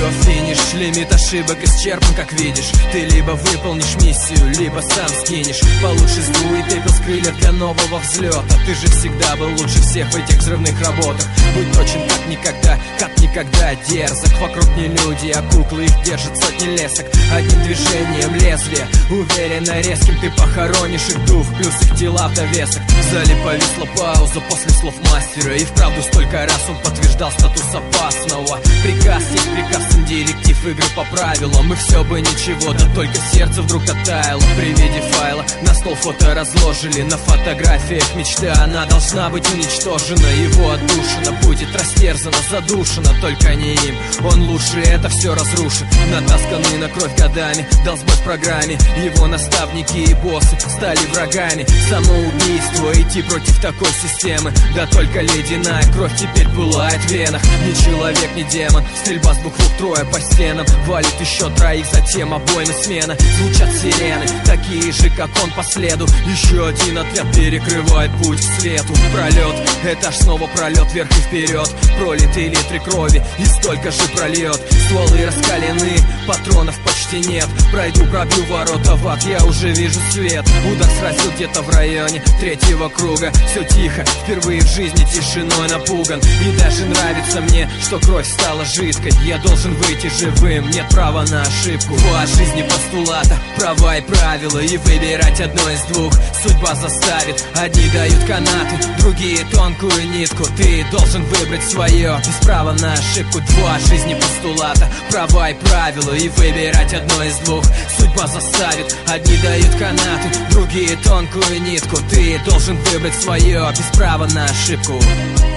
Все, финиш, лимит ошибок исчерпан, как видишь. Ты либо выполнишь миссию, либо сам сгинешь. Получше сдуй пепел с крыльев для нового взлета. Ты же всегда был лучше всех в этих взрывных работах. Будь точен как никогда дерзок. Вокруг не люди, а куклы, их держат сотни лесок. Одним движением лезвия, уверенно резким, ты похоронишь их дух, плюс их тела в довесок. В зале повисла пауза после слов мастера, и вправду столько раз он подтверждал статус опасного. Приказ есть приказ, директив игры по правилам. И все бы ничего, да только сердце вдруг оттаяло при виде файла. На стол фото разложили, на фотографиях мечта. Она должна быть уничтожена, его отдушина будет растерзана, задушена, только не им. Он лучше это все разрушит. Натасканный на кровь годами, дал сбой в программе. Его наставники и боссы стали врагами. Самоубийство, идти против такой системы. Да только ледяная кровь теперь пылает в венах. Ни человек, ни демон, стрельба с букву трое по стенам. Валит еще троих, затем обойна смена. Звучат сирены, такие же, как он по следу. Еще один отряд перекрывает путь к свету. Пролет, этаж снова пролет вверх и вперед. Пролитые литры крови и столько же прольет. Стволы раскалены, патронов почти нет. Пройду, пробью ворота в ад, я уже вижу свет. Удар сразил где-то в районе третьего круга. Все тихо, впервые в жизни тишиной напуган. И даже нравится мне, что кровь стала жидкой. Я должен выйти живым, нет права на ошибку. От жизни постулата, права и правила, и выбирать одно из двух судьба заставит. Одни дают канаты, другие тонкую нитку. Ты должен выбрать свое, без права на ошибку. Два жизни постулата, права и правила, и выбирать одно из двух судьба заставит. Одни дают канаты, другие тонкую нитку. Ты должен выбрать свое, без права на ошибку.